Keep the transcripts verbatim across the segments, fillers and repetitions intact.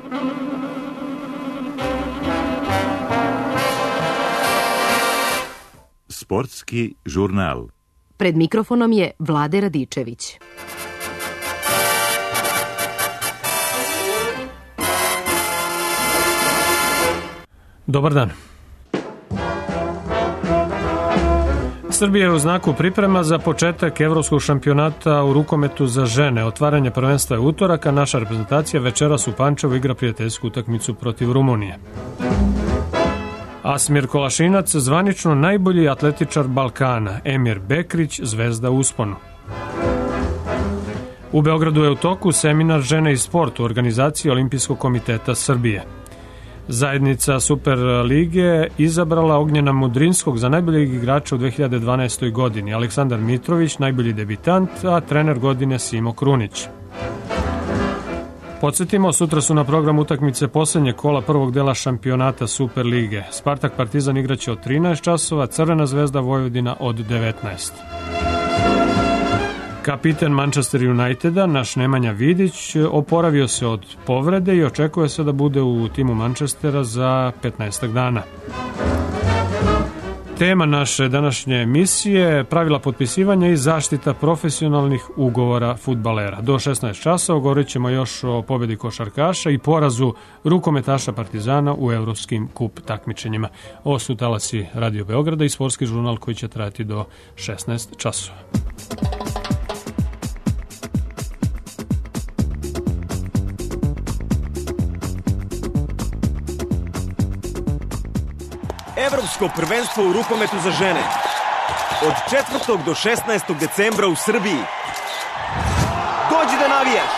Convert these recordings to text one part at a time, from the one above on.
Sportski žurnal. Pred mikrofonom je Vlade Radičević. Dobar dan. Srbija je u znaku priprema za početak evropskog šampionata u rukometu za žene. Otvaranje prvenstva je utorak, a naša reprezentacija večeras u Pančevu igra prijateljsku utakmicu protiv Rumunije. Asmir Kolašinac, zvanično najbolji atletičar Balkana. Emir Bekrić, zvezda u usponu. U Beogradu je u toku seminar Žene i sport u organizaciji Olimpijskog komiteta Srbije. Zajednica Super lige izabrala Ognjena Mudrinskog za najboljeg igrača u dve hiljade dvanaestoj godini. Aleksandar Mitrović, najbolji debitant, a trener godine Simo Krunić. Podsjetimo, sutra su na programu utakmice poslednje kola prvog dela šampionata Super lige. Spartak Partizan igraće od trinaest časova, Crvena zvezda Vojvodina od devetnaest. Kapiten Manchester Uniteda, naš Nemanja Vidić, oporavio se od povrede i očekuje se da bude u timu Manchestera za petnaestak dana. Tema naše današnje emisije, pravila potpisivanja i zaštita profesionalnih ugovora fudbalera. Do šesnaest časova govorit ćemo još o pobedi košarkaša i porazu rukometaša Partizana u evropskim kup takmičenjima. Ovo su talasi Radio Beograda i sportski žurnal koji će trajati do šesnaest časova. Evropsko prvenstvo u rukometu za žene. Od četvrtog do šesnaestog decembra u Srbiji. Dođi da navijaš!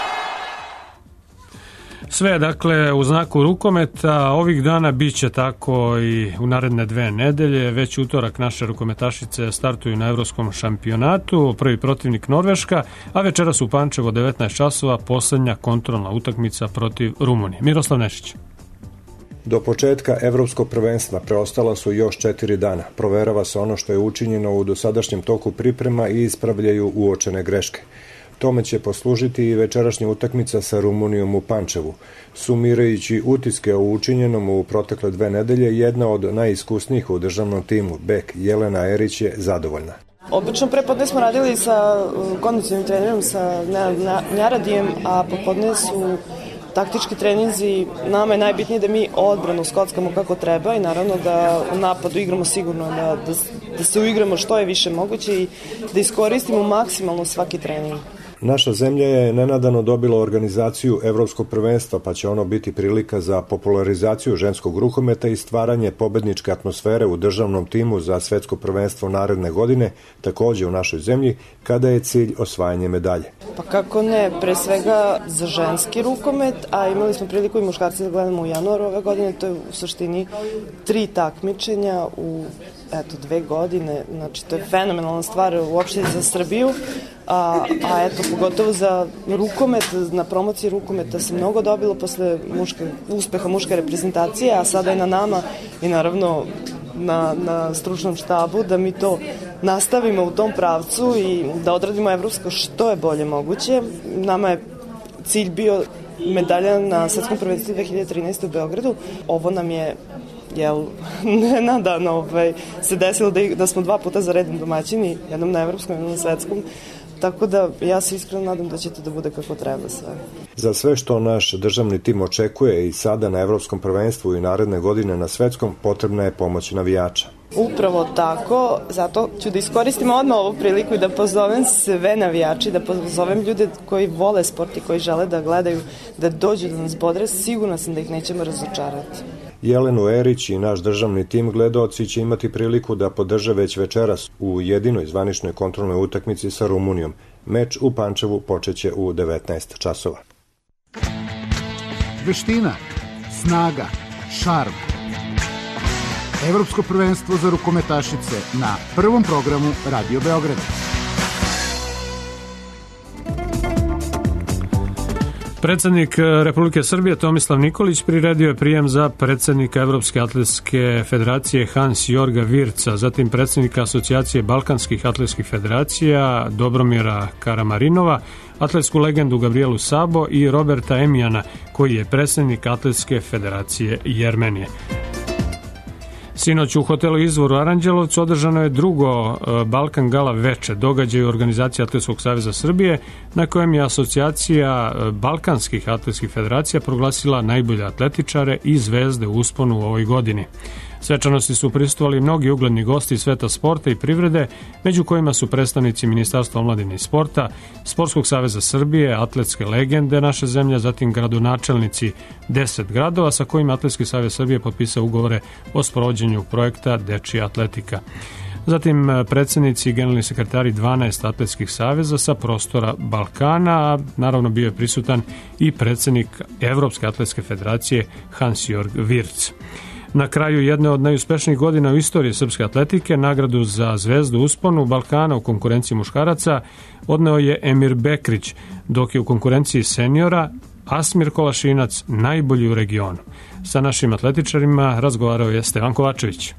Sve, dakle, u znaku rukometa. Ovih dana bit će tako i u naredne dve nedelje. Već utorak naše rukometašice startuju na evropskom šampionatu. Prvi protivnik Norveška, a večeras u Pančevu devetnaest časova poslednja kontrolna utakmica protiv Rumunije. Miroslav Nešić. Do početka evropskog prvenstva preostala su još četiri dana. Proverava se ono što je učinjeno u dosadašnjem toku priprema i ispravljaju uočene greške. Tome će poslužiti i večerašnja utakmica sa Rumunijom u Pančevu. Sumirajući utiske o učinjenom u protekle dve nedelje, jedna od najiskusnijih u državnom timu, bek Jelena Erić, je zadovoljna. Obično prepodne smo radili sa kondicionim trenerom, sa Njaradijem, a popodne su taktički treninzi. Nama je najbitnije da mi odbranu skockamo kako treba i naravno da u napadu igramo sigurno, da, da, da se uigramo što je više moguće i da iskoristimo maksimalno svaki trening. Naša zemlja je nenadano dobila organizaciju Evropskog prvenstva, pa će ono biti prilika za popularizaciju ženskog rukometa i stvaranje pobedničke atmosfere u državnom timu za svetsko prvenstvo naredne godine, takođe u našoj zemlji, kada je cilj osvajanje medalje. Pa kako ne, pre svega za ženski rukomet, a imali smo priliku i muškarci da gledamo u januaru ove godine, to je u suštini tri takmičenja u eto, dve godine, znači to je fenomenalna stvar uopšte za Srbiju, a, a eto, pogotovo za rukomet, na promociji rukometa se mnogo dobilo posle muške, uspeha muške reprezentacije, a sada je na nama i naravno na, na stručnom štabu da mi to nastavimo u tom pravcu i da odradimo evropsko što je bolje moguće. Nama je cilj bio medalja na svetskom prvenstvu dve hiljade trinaeste. u Beogradu. Ovo nam je jel, nenadano ovaj, se desilo da, da smo dva puta za redom domaćini, jednom na evropskom, jednom na svetskom, tako da ja se iskreno nadam da će to da bude kako treba sve. Za sve što naš državni tim očekuje i sada na evropskom prvenstvu i naredne godine na svetskom, potrebna je pomoć navijača. Upravo tako, zato ću da iskoristim odmah ovu priliku i da pozovem sve navijači, da pozovem ljude koji vole sport i koji žele da gledaju, da dođu da nas bodre, sigurno sam da ih nećemo razočarati. Jelenu Erić i naš državni tim gledaoci će imati priliku da podrže već večeras u jedinoj zvaničnoj kontrolnoj utakmici sa Rumunijom. Meč u Pančevu počeće u devetnaest časova. Veština, snaga, šarm. Evropsko prvenstvo za rukometašice na prvom programu Radio Beograda. Predsednik Republike Srbije Tomislav Nikolić priredio je prijem za predsednika Evropske atletske federacije Hans-Jorga Virca, zatim predsednika Asocijacije balkanskih atletskih federacija Dobromira Karamarinova, atletsku legendu Gabrielu Sabo i Roberta Emijana, koji je predsednik Atletske federacije Jermenije. Sinoć u hotelu Izvor u Aranđelovcu održano je drugo Balkan Gala veče, događaj u organizaciji Atletskog saveza Srbije, na kojem je Asocijacija balkanskih atletskih federacija proglasila najbolje atletičare i zvezde u usponu u ovoj godini. Svečanosti su prisustvovali mnogi ugledni gosti iz sveta sporta i privrede, među kojima su predstavnici Ministarstva omladine i sporta, Sportskog saveza Srbije, atletske legende naše zemlje, zatim gradonačelnici deset gradova sa kojima Atletski savez Srbije potpisao ugovore o sprovođenju projekta Dečija atletika. Zatim predsednici i generalni sekretari dvanaest atletskih saveza sa prostora Balkana, a naravno bio je prisutan i predsednik Evropske atletske federacije Hans-Jorg Virc. Na kraju jedne od najuspešnijih godina u istoriji srpske atletike, nagradu za zvezdu usponu Balkana u konkurenciji muškaraca odneo je Emir Bekrić, dok je u konkurenciji seniora Asmir Kolašinac najbolji u regionu. Sa našim atletičarima razgovarao je Stevan Kovačević.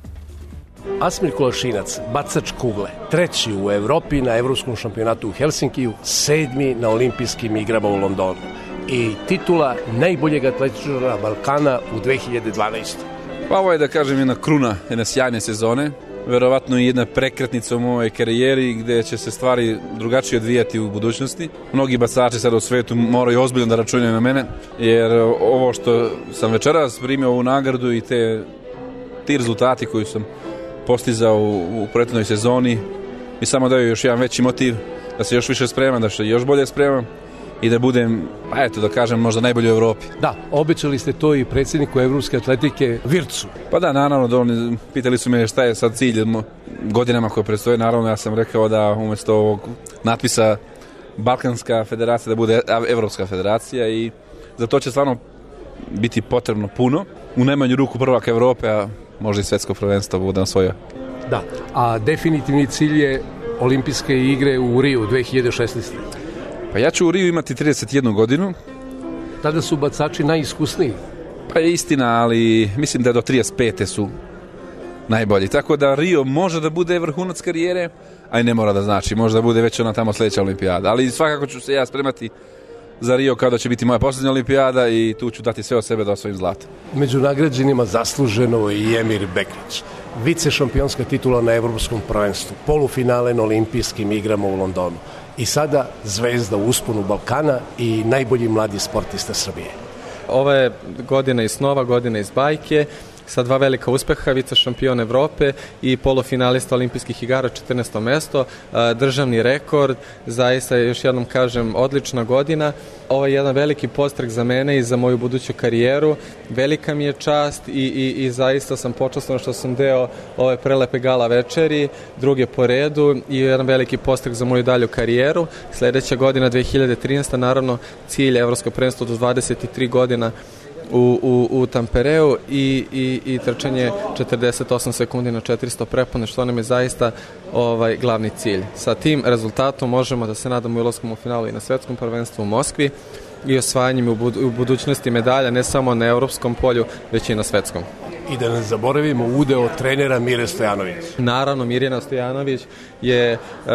Asmir Kolašinac, bacač kugle, treći u Evropi na evropskom šampionatu u Helsinkiju, sedmi na olimpijskim igrama u Londonu i titula najboljeg atletičara Balkana u dve hiljade dvanaestoj. Pa ovo je, da kažem, jedna kruna jedne sjajne sezone, verovatno i jedna prekretnica u mojoj karijeri gde će se stvari drugačije odvijati u budućnosti. Mnogi bacači sada u svetu moraju ozbiljno da računaju na mene, jer ovo što sam večeras primio ovu nagradu i te, ti rezultati koji sam postizao u, u prethodnoj sezoni mi samo daju još jedan veći motiv da se još više spremam, da se još bolje spremam i da budem, pa eto da kažem, možda najbolji u Evropi. Da, obećali ste to i predsjedniku Evropske atletike Vircu. Pa da, naravno, da oni pitali su me šta je sad cilj godinama koje predstoje, naravno ja sam rekao da umjesto ovog natpisa Balkanska federacija da bude Evropska federacija i za to će stvarno biti potrebno puno. U najmanju ruku prvak Evrope, a možda i svetsko prvenstvo bude osvojio. Da, a definitivni cilj je olimpijske igre u Riju dve hiljade šesnaeste. Pa ja ću u Riju imati trideset jednu godinu. Tada su bacači najiskusniji. Pa je istina, ali mislim da do trideset pete su najbolji. Tako da Rio može da bude vrhunac karijere, a i ne mora da znači. Može da bude već ona tamo sledeća olimpijada. Ali svakako ću se ja spremati za Rio kada će biti moja posljednja olimpijada i tu ću dati sve od sebe da osvojim zlato. Među nagrađenima zasluženo i Emir Bekrić. Vice šampionska titula na evropskom prvenstvu, polufinale na olimpijskim igrama u Londonu. I sada zvezda u usponu Balkana i najbolji mladi sportista Srbije. Ova je godina iz snova, godina iz bajke, sa dva velika uspeha, vice šampion Evrope i polufinalista olimpijskih igara, četrnaesto mesto, državni rekord, zaista još jednom kažem odlična godina. Ovo je jedan veliki podstrek za mene i za moju buduću karijeru, velika mi je čast i, i, i zaista sam počastan što sam deo ove prelepe gala večeri, druge po redu i jedan veliki podstrek za moju dalju karijeru. Sledeća godina dve hiljade trinaesta naravno cilj Evropsko prvenstvo do dvadeset tri godina U, u, u Tampereu i, i, i trčanje četrdeset osam sekundi na četiristo prepone, što nam je zaista ovaj glavni cilj. Sa tim rezultatom možemo da se nadamo i ulaskom u finalu i na svetskom prvenstvu u Moskvi i osvajanjem u, budu, u budućnosti medalja ne samo na evropskom polju, već i na svetskom. I da ne zaboravimo udeo trenera Mire Stojanović. Naravno, Mirjana Stojanović je uh,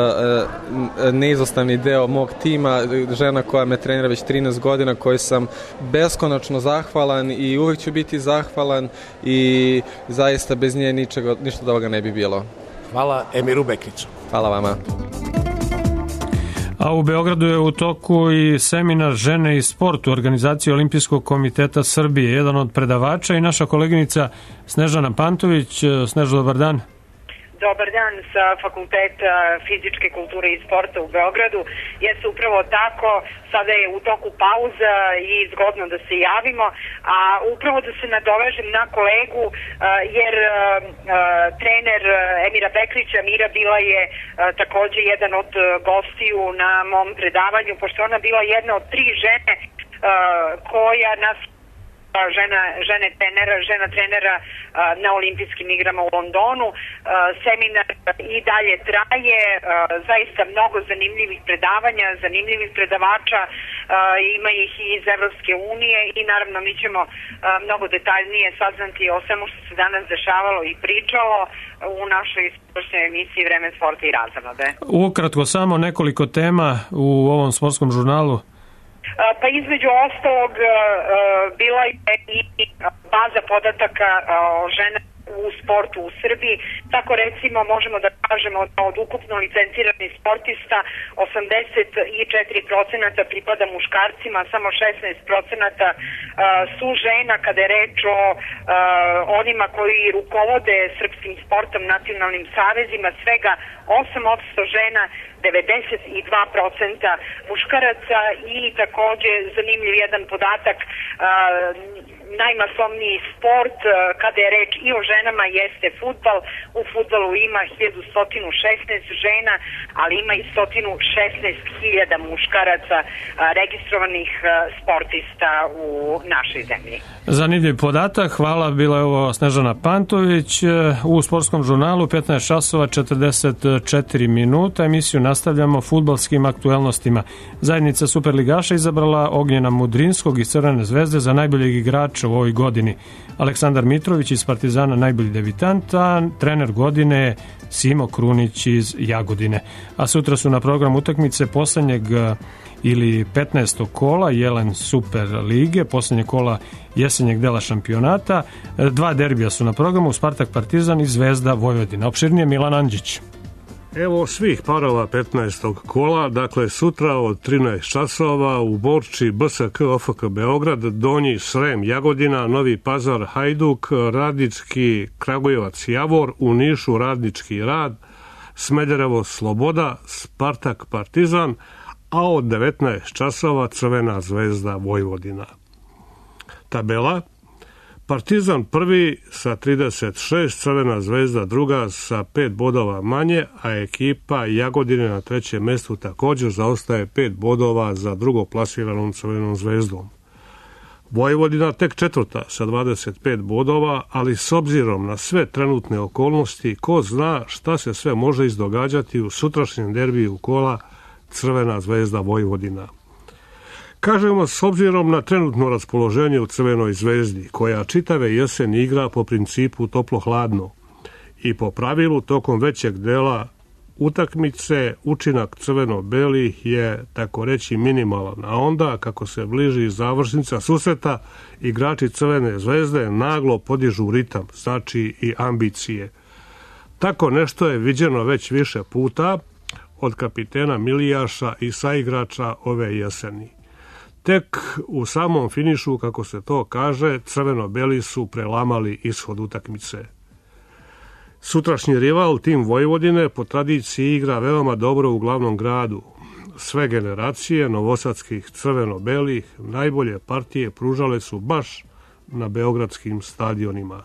uh, neizostavni deo mog tima, žena koja me trenira već trinaest godina, kojoj sam beskonačno zahvalan i uvek ću biti zahvalan i zaista bez nje ničega, ništa od ovoga ne bi bilo. Hvala Emiru Bekriću. Hvala vama. A u Beogradu je u toku i seminar Žene i sport u organizaciji Olimpijskog komiteta Srbije. Jedan od predavača i naša koleginica Snežana Pantović. Snežo, dobar dan. Dobar dan sa Fakulteta fizičke kulture i sporta u Beogradu. Jeste upravo tako, sada je u toku pauza i zgodno da se javimo, a upravo da se nadovežem na kolegu, jer trener Emira Bekrića, Mira, bila je takođe jedan od gostiju na mom predavanju, pošto ona bila jedna od tri žene koja nas žena, žene trenera, žena trenera na olimpijskim igrama u Londonu. Seminar i dalje traje, zaista mnogo zanimljivih predavanja, zanimljivih predavača, ima ih i iz Evropske unije i naravno mi ćemo mnogo detaljnije saznati o svemu što se danas dešavalo i pričalo u našoj sportskoj emisiji Vreme sporta i razonode. Ukratko samo nekoliko tema u ovom sportskom žurnalu. Pa između ostalog bila je i baza podataka o ženama u sportu u Srbiji. Tako recimo možemo da kažemo da od ukupno licenciranih sportista osamdeset četiri procenata pripada muškarcima, samo šesnaest procenata su žena kada je reč o onima koji rukovode srpskim sportom, nacionalnim savezima, svega osam posto žena, devedeset dva procenta muškaraca i takođe zanimljiv jedan podatak, najmasovniji sport kada je reč i o ženama jeste fudbal. U fudbalu ima hiljadu sto šesnaest žena, ali ima i sto šesnaest hiljada muškaraca registrovanih sportista u našoj zemlji. Zanimljiv podatak, hvala, bila je ovo Snežana Pantović. U sportskom žurnalu petnaest časova četrdeset četiri minuta. Emisiju nastavljamo fudbalskim aktuelnostima. Zajednica Superligaša izabrala Ognjena Mudrinskog iz Crvene zvezde za najboljeg igrača u ovoj godini. Aleksandar Mitrović iz Partizana najbolji debitant, a trener godine je Simo Krunić iz Jagodine. A sutra su na programu utakmice poslednjeg ili petnaestog kola Jelen Super lige, poslednje kola jesenjeg dela šampionata. Dva derbija su na programu, Spartak Partizan i Zvezda Vojvodina. Opširnije Milan Andžić. Evo svih parova petnaestog kola, dakle sutra od trinaest časova u Borči B S K O F K Beograd, Donji Srem Jagodina, Novi Pazar Hajduk, Radnički Kragujevac Javor, u Nišu Radnički Rad, Smederevo Sloboda, Spartak Partizan, a od devetnaest časova Crvena Zvezda Vojvodina. Tabela: Partizan prvi sa trideset šest, Crvena Zvezda druga sa pet bodova manje, a ekipa Jagodine na trećem mestu također zaostaje pet bodova za drugo plasiranom Crvenom Zvezdom. Vojvodina tek četvrta sa dvadeset pet bodova, ali s obzirom na sve trenutne okolnosti, ko zna šta se sve može izdogađati u sutrašnjem derbiju kola Crvena Zvezda Vojvodina. Kažemo s obzirom na trenutno raspoloženje u Crvenoj Zvezdi, koja čitave jeseni igra po principu toplo-hladno i po pravilu tokom većeg dela utakmice učinak crveno-belih je tako reći minimalan, a onda kako se bliži završnica susreta, igrači Crvene Zvezde naglo podižu ritam, znači i ambicije. Tako nešto je viđeno već više puta od kapitena Milijaša i saigrača ove jeseni. Tek u samom finišu, kako se to kaže, crveno-beli su prelamali ishod utakmice. Sutrašnji rival, tim Vojvodine, po tradiciji igra veoma dobro u glavnom gradu. Sve generacije novosadskih crveno-belih najbolje partije pružale su baš na beogradskim stadionima.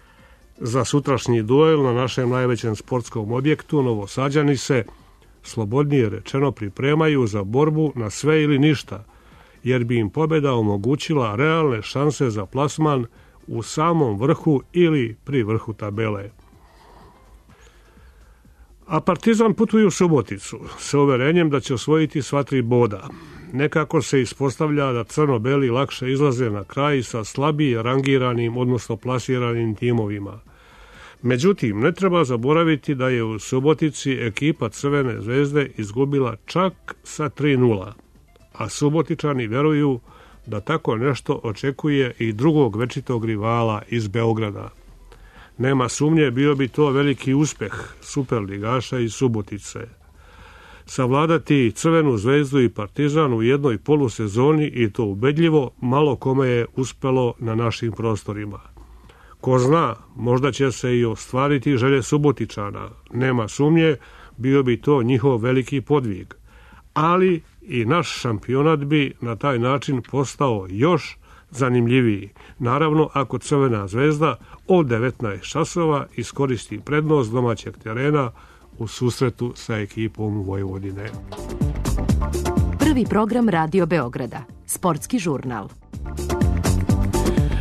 Za sutrašnji duel na našem najvećem sportskom objektu Novosađani se, slobodnije rečeno, pripremaju za borbu na sve ili ništa, jer bi im pobjeda omogućila realne šanse za plasman u samom vrhu ili pri vrhu tabele. A Partizan putuje u Suboticu sa uverenjem da će osvojiti sva tri boda. Nekako se ispostavlja da crno-beli lakše izlaze na kraj sa slabije rangiranim, odnosno plasiranim timovima. Međutim, ne treba zaboraviti da je u Subotici ekipa Crvene Zvezde izgubila čak sa tri nula. A Subotičani veruju da tako nešto očekuje i drugog večitog rivala iz Beograda. Nema sumnje, bio bi to veliki uspeh superligaša iz Subotice. Savladati Crvenu Zvezdu i Partizan u jednoj polusezoni, i to ubedljivo, malo kome je uspelo na našim prostorima. Ko zna, možda će se i ostvariti želje Subotičana. Nema sumnje, bio bi to njihov veliki podvig. Ali i naš šampionat bi na taj način postao još zanimljiviji. Naravno, ako Crvena Zvezda od devetnaest časova iskoristi prednost domaćeg terena u susretu sa ekipom Vojvodine. Prvi program Radio Beograda, sportski žurnal.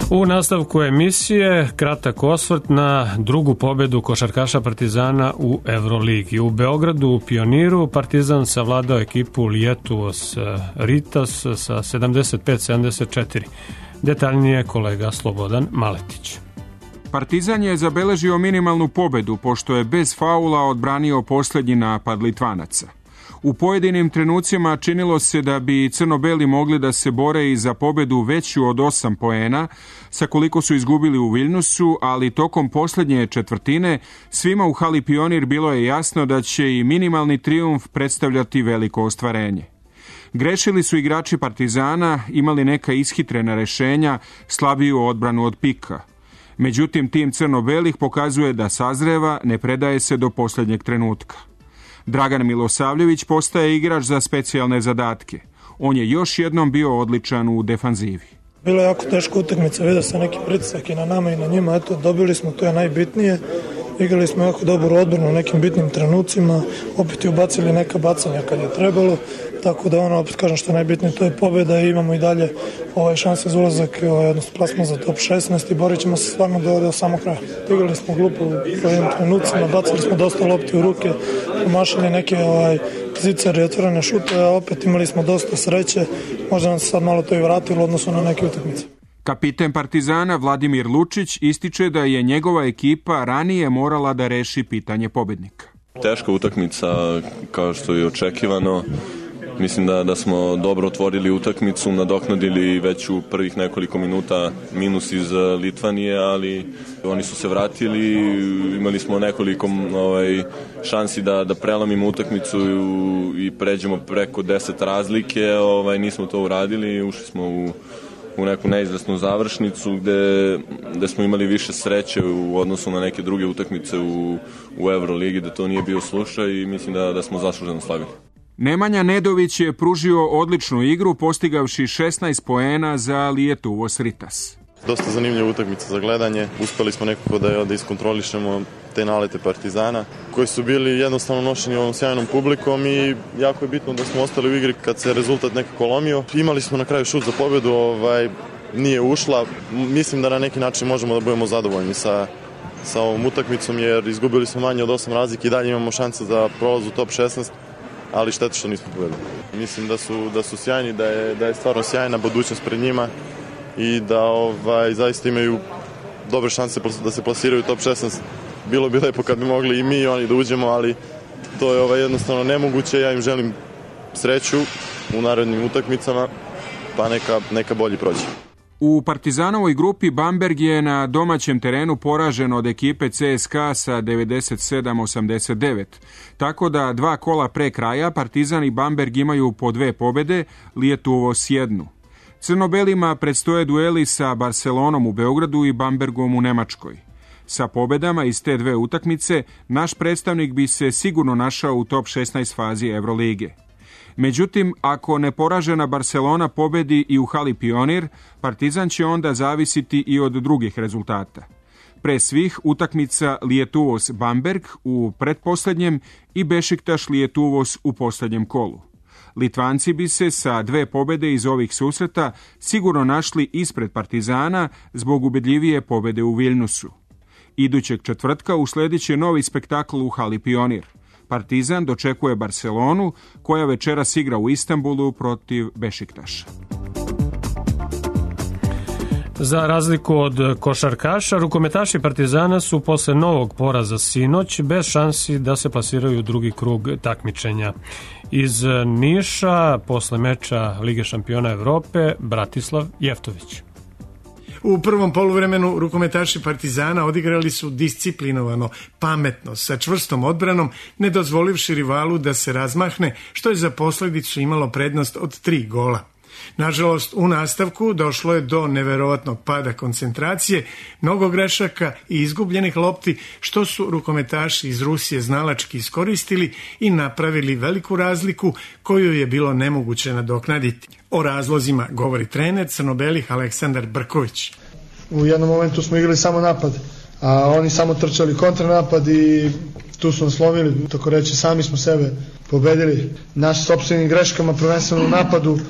U nastavku emisije kratak osvrt na drugu pobedu košarkaša Partizana u Evroligi. U Beogradu u Pioniru Partizan savladao ekipu Lietuvos Ritas sa sedamdeset pet sedamdeset četiri. Detaljnije kolega Slobodan Maletić. Partizan je zabeležio minimalnu pobedu pošto je bez faula odbranio posljednji napad Litvanaca. U pojedinim trenucima činilo se da bi crno-beli mogli da se bore i za pobedu veću od osam poena, sa koliko su izgubili u Viljnusu, ali tokom posljednje četvrtine svima u hali Pionir bilo je jasno da će i minimalni trijumf predstavljati veliko ostvarenje. Grešili su igrači Partizana, imali neka ishitrena rešenja, slabiju odbranu od pika. Međutim, tim crno-belih pokazuje da sazreva, ne predaje se do posljednjeg trenutka. Dragan Milosavljević postaje igrač za specijalne zadatke. On je još jednom bio odličan u defanzivi. Bilo je jako teška utakmica, vidio sam neki pritisak i na nama i na njima, eto, dobili smo, to je najbitnije. Igrali smo jako dobru odbranu u nekim bitnim trenucima, opet i ubacili neka bacanja kad je trebalo, tako da ono, opet kažem što je najbitnije, to je pobjeda i imamo i dalje ovaj, šanse za ulazak, ovaj, odnosno plasman za top šesnaest i borit ćemo se stvarno do, do samog kraja. Igrali smo glupo u prvim trenucima, bacili smo dosta lopti u ruke, pomašali neke ovaj, zicari otvorene šute, a opet imali smo dosta sreće, možda nam se sad malo to i vratilo odnosno na neke utakmice. Kapiten Partizana Vladimir Lučić ističe da je njegova ekipa ranije morala da reši pitanje pobednika. Teška utakmica kao što je očekivano. Mislim da, da smo dobro otvorili utakmicu, nadoknadili već u prvih nekoliko minuta minus iz Litvanije, ali oni su se vratili, imali smo nekoliko ovaj, šansi da, da prelamimo utakmicu i, i pređemo preko deset razlike, ovaj, nismo to uradili, ušli smo u u neku neizvesnu završnicu gde, gde smo imali više sreće u odnosu na neke druge utakmice u, u Evroligi, da to nije bio slučaj i mislim da, da smo zasluženo slavili. Nemanja Nedović je pružio odličnu igru postigavši šesnaest poena za Lietuvos Ritas. Dosta zanimljiva utakmica za gledanje. Uspeli smo nekako da, da iskontrolišemo te nalete Partizana, koji su bili jednostavno nošeni ovom sjajnom publikom i jako je bitno da smo ostali u igri kad se rezultat nekako lomio. Imali smo na kraju šut za pobjedu, ovaj, nije ušla. Mislim da na neki način možemo da budemo zadovoljni sa, sa ovom utakmicom jer izgubili smo manje od osam razlike i dalje imamo šanse za prolaz u top šesnaest, ali šteta što nismo pobedili. Mislim da su, da su sjajni, da je, da je stvarno sjajna budućnost pred njima i da ovaj, zaista imaju dobre šanse da se plasiraju u top šesnaest. Bilo bi lepo kad bi mogli i mi i oni da uđemo, ali to je ovaj, jednostavno nemoguće. Ja im želim sreću u narednim utakmicama, pa neka, neka bolji prođe. U Partizanovoj grupi Bamberg je na domaćem terenu poražen od ekipe C S K A sa devedeset sedam osamdeset devet. Tako da dva kola pre kraja Partizan i Bamberg imaju po dve pobede, Lietuvos jednu. Crno-belima predstoje dueli sa Barcelonom u Beogradu i Bambergom u Nemačkoj. Sa pobedama iz te dve utakmice, naš predstavnik bi se sigurno našao u top šesnaest fazi Evrolige. Međutim, ako neporažena Barcelona pobedi i u hali Pionir, Partizan će onda zavisiti i od drugih rezultata. Pre svih utakmica Lietuvos Bamberg u pretposlednjem i Bešiktaš Lietuvos u poslednjem kolu. Litvanci bi se sa dve pobede iz ovih susreta sigurno našli ispred Partizana zbog ubedljivije pobede u Viljnusu. Idućeg četvrtka usledit će novi spektakl u hali Pionir. Partizan dočekuje Barcelonu, koja večeras igra u Istanbulu protiv Bešiktaša. Za razliku od košarkaša, rukometaši Partizana su posle novog poraza sinoć bez šansi da se plasiraju u drugi krug takmičenja. Iz Niša, posle meča Lige šampiona Evrope, Bratislav Jeftović. U prvom poluvremenu rukometaši Partizana odigrali su disciplinovano, pametno, sa čvrstom odbranom, ne dozvolivši rivalu da se razmahne, što je za posledicu imalo prednost od tri gola. Nažalost, u nastavku došlo je do neverovatnog pada koncentracije, mnogo grešaka i izgubljenih lopti, što su rukometaši iz Rusije znalački iskoristili i napravili veliku razliku koju je bilo nemoguće nadoknaditi. O razlozima govori trener crno-belih Aleksandar Brković. U jednom momentu smo igrali samo napad, a oni samo trčali kontranapad i tu smo slomili, tako reći, sami smo sebe pobedili. Naši sopstvenim greškama, prvenstveno u napadu,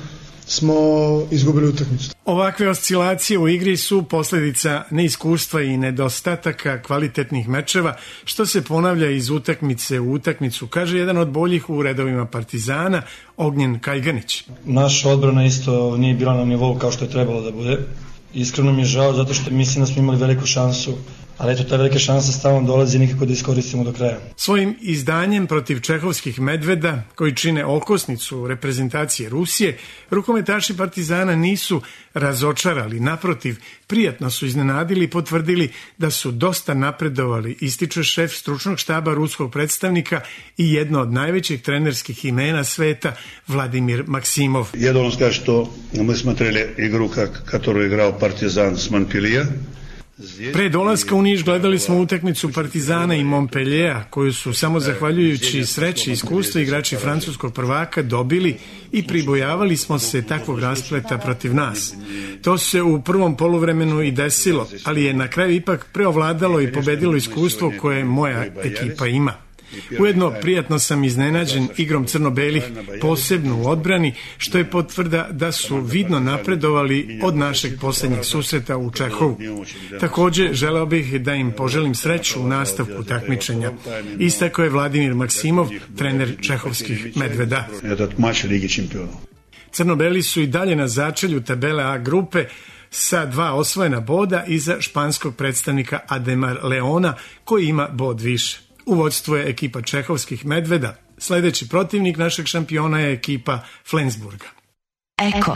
smo izgubili utakmicu. Ovakve oscilacije u igri su posljedica neiskustva i nedostataka kvalitetnih mečeva, što se ponavlja iz utakmice u utakmicu, kaže jedan od boljih u redovima Partizana, Ognjen Kajganić. Naša odbrana isto nije bila na nivou kao što je trebalo da bude. Iskreno mi je žao zato što mislim da smo imali veliku šansu, ali eto, ta velika šansa stalno dolazi i nikako da iskoristimo do kraja. Svojim izdanjem protiv čehovskih medveda, koji čine okosnicu reprezentacije Rusije, rukometaši Partizana nisu razočarali, naprotiv, prijatno su iznenadili i potvrdili da su dosta napredovali, ističe šef stručnog štaba ruskog predstavnika i jedno od najvećih trenerskih imena sveta, Vladimir Maksimov. Я должен сказать, что мы смотрели игру, которую играл Партизан с Монпелье. Pre dolaska u Niš gledali smo utakmicu Partizana i Montpelliera, koju su samo zahvaljujući sreći i iskustvu igrači francuskog prvaka dobili i pribojavali smo se takvog raspleta protiv nas. To se u prvom poluvremenu i desilo, ali je na kraju ipak preovladalo i pobedilo iskustvo koje moja ekipa ima. Ujedno, prijatno sam iznenađen igrom crno-belih, posebno u odbrani, što je potvrda da su vidno napredovali od našeg posljednjeg susreta u Čehovu. Također, želeo bih da im poželim sreću u nastavku takmičenja. Istako je Vladimir Maksimov, trener čehovskih medveda. Crno-beli su i dalje na začelju tabele A grupe sa dva osvojena boda iza španskog predstavnika Ademar Leona, koji ima bod više. U vodstvu je ekipa čehovskih medveda. Sljedeći protivnik našeg šampiona je ekipa Flensburga. Eko.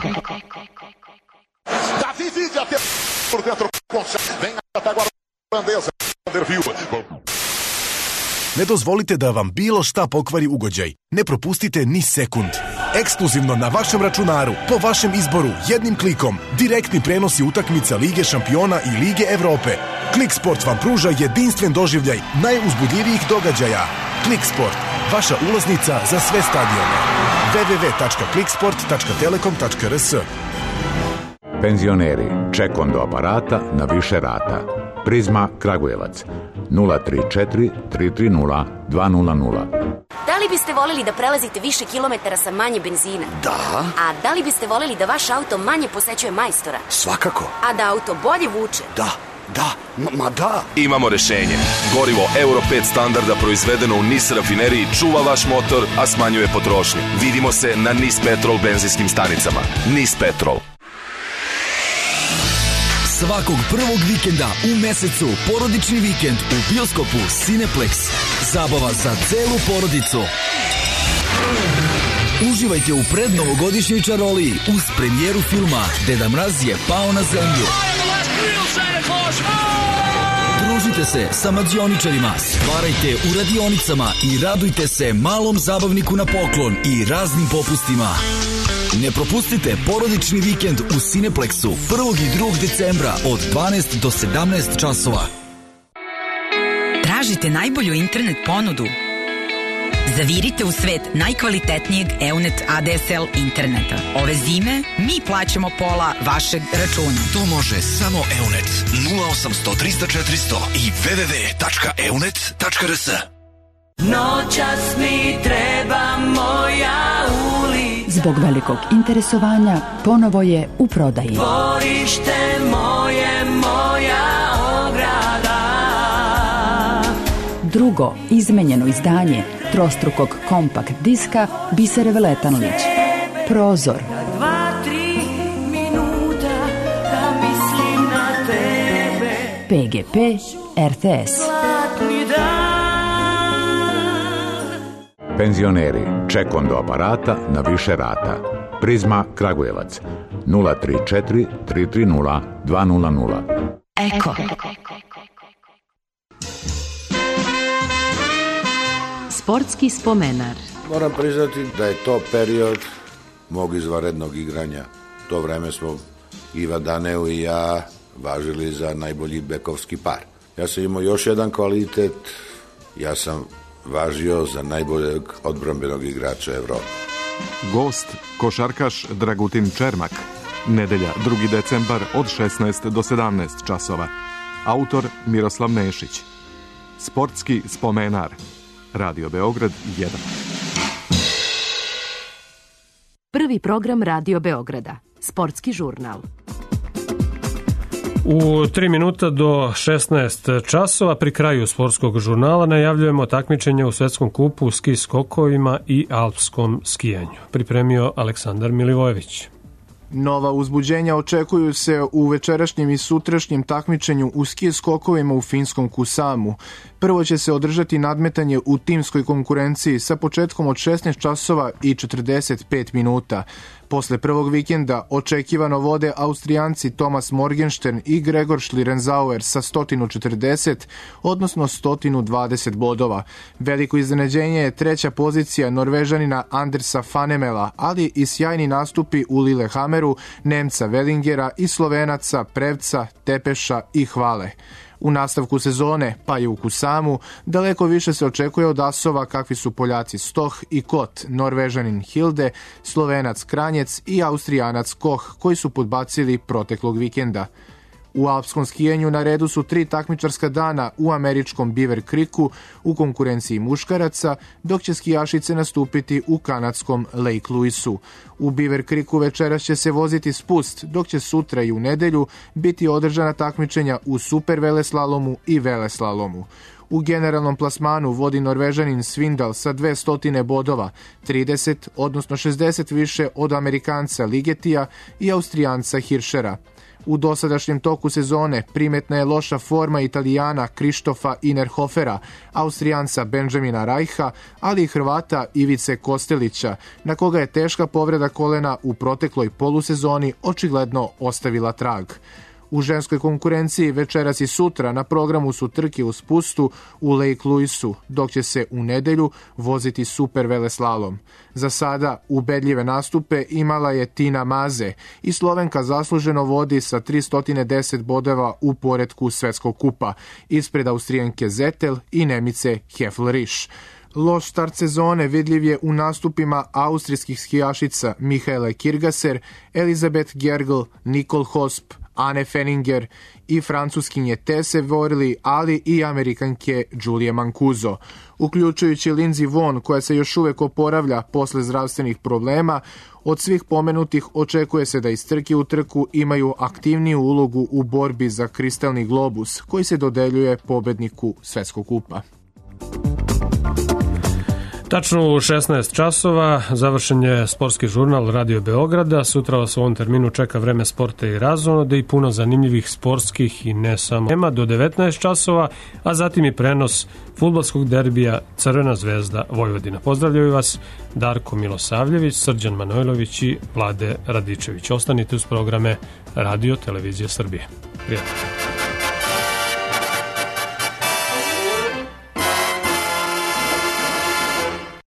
Ne dozvolite da vam bilo šta pokvari ugođaj. Ne propustite ni sekund. Ekskluzivno na vašem računaru, po vašem izboru, jednim klikom. Direktni prenosi utakmica Lige šampiona i Lige Evrope. Kliksport vam pruža jedinstven doživljaj najuzbudljivijih događaja. Kliksport, vaša ulaznica za sve stadione. w w w tačka kliksport tačka telekom tačka r s. Penzioneri, ček do aparata na više rata. Prizma Kragujevac nula tri četiri tri tri nula dva nula nula. Da li biste voljeli da prelazite više kilometara sa manje benzina? Da. A da li biste voljeli da vaš auto manje posećuje majstora? Svakako. A da auto bolje vuče? Da, da, ma, ma da. Imamo rešenje. Gorivo Euro pet standarda proizvedeno u NIS rafineriji čuva vaš motor, a smanjuje potrošnju. Vidimo se na NIS Petrol benzinskim stanicama. NIS Petrol. Svakog prvog vikenda u mesecu porodični vikend u bioskopu Cineplex. Zabava za celu porodicu. Uživajte u prednovogodišnjoj čaroliji uz premijeru filma Deda Mraz je pao na zemlju. Družite se sa mađioničarima, stvarajte u radionicama i radujte se malom zabavniku na poklon i raznim popustima. Ne propustite porodični vikend u Cineplexu prvog i drugog decembra od dvanaest do sedamnaest časova. Tražite najbolju internet ponudu? Zavirite u svet najkvalitetnijeg Eunet A D S L interneta. Ove zime mi plaćamo pola vašeg računa. To može samo Eunet nula osam sto trista četiristo i w w w tačka eunet tačka r s. Noćas mi treba moja ulica. Zbog velikog interesovanja ponovo je u prodaji. Dvorište moje, moja ograda. Drugo izmenjeno izdanje trostrukog kompakt diska Bisere Veletanlić. Prozor. Dva, tri minuta da mislim na tebe. P G P R T S. Zlatni dan. Penzioneri, ček do aparata na više rata. Prizma Kragujevac nula tri četiri tri tri nula dva nula nula. Eko. Sportski spomenar. Moram priznati da je to period mog izvanrednog igranja. To vreme smo Ivan Daneu i ja važili za najbolji bekovski par. Ja sam imao još jedan kvalitet, ja sam važio za najboljeg odbrambenog igrača Evrope. Gost, košarkaš Dragutin Čermak. Nedelja, drugi decembar od šesnaest do sedamnaest časova. Autor Miroslav Nešić. Sportski spomenar. Radio Beograd jedan. Prvi program Radio Beograda. Sportski žurnal. U tri minuta do šesnaest časova pri kraju sportskog žurnala najavljujemo takmičenje u svetskom kupu u ski skokovima i alpskom skijanju. Pripremio Aleksandar Milivojević. Nova uzbuđenja očekuju se u večerašnjem i sutrašnjem takmičenju u ski skokovima u finskom Kusamu. Prvo će se održati nadmetanje u timskoj konkurenciji sa početkom od šesnaest časova i četrdeset pet minuta. Posle prvog vikenda očekivano vode Austrijanci Thomas Morgenstern i Gregor Schlierenzauer sa sto četrdeset, odnosno sto dvadeset bodova. Veliko iznenađenje je treća pozicija Norvežanina Andersa Fanemela, ali i sjajni nastupi u Lillehammeru, Nemca Wellingera i Slovenaca Prevca, Tepeša i Hvale. U nastavku sezone, pa i u Kusamu, daleko više se očekuje od asova kakvi su Poljaci Stoh i Kot, Norvežanin Hilde, Slovenac Kranjec i Austrijanac Koch, koji su podbacili proteklog vikenda. U alpskom skijenju na redu su tri takmičarska dana u američkom Beaver Creeku u konkurenciji muškaraca, dok će skijašice nastupiti u kanadskom Lake Louisu. U Beaver Creeku večeras će se voziti spust, dok će sutra i u nedelju biti održana takmičenja u super veleslalomu i veleslalomu. U generalnom plasmanu vodi Norvežanin Svindal sa dvesta bodova, trideset, odnosno šezdeset više od Amerikanca Ligetija i Austrijanca Hirschera. U dosadašnjem toku sezone primetna je loša forma Italijana Krištofa Inerhofera, Austrijanca Benjamina Rajha, ali i Hrvata Ivice Kostelića, na koga je teška povreda kolena u protekloj polusezoni očigledno ostavila trag. U ženskoj konkurenciji večeras i sutra na programu su trke u spustu u Lake Louisu, dok će se u nedelju voziti super veleslalom. Za sada ubedljive nastupe imala je Tina Maze i Slovenka zasluženo vodi sa tristo deset bodova u poretku svetskog kupa, ispred Austrijanke Zettel i Nemice Hefl-Riš. Loš start sezone vidljiv je u nastupima austrijskih skijašica Mihaela Kirgaser, Elizabeth Gergl, Nicole Hosp, Anne Fenninger i francuskinje Tesse Worley, ali i Amerikanke Julie Mancuso. Uključujući Lindsey Vonn, koja se još uvek oporavlja posle zdravstvenih problema, od svih pomenutih očekuje se da iz trke u trku imaju aktivniju ulogu u borbi za kristalni globus, koji se dodeljuje pobedniku svetskog kupa. Tačno u šesnaest časova završen je sportski žurnal Radio Beograda. Sutra vas u ovom terminu čeka vreme sporta i razonode i puno zanimljivih sportskih i ne samo tema do devetnaest časova, a zatim i prenos fudbalskog derbija Crvena zvezda Vojvodina. Pozdravljaju vas Darko Milosavljević, Srđan Manojlović i Vlade Radičević. Ostanite uz programe Radio Televizije Srbije. Prijatno.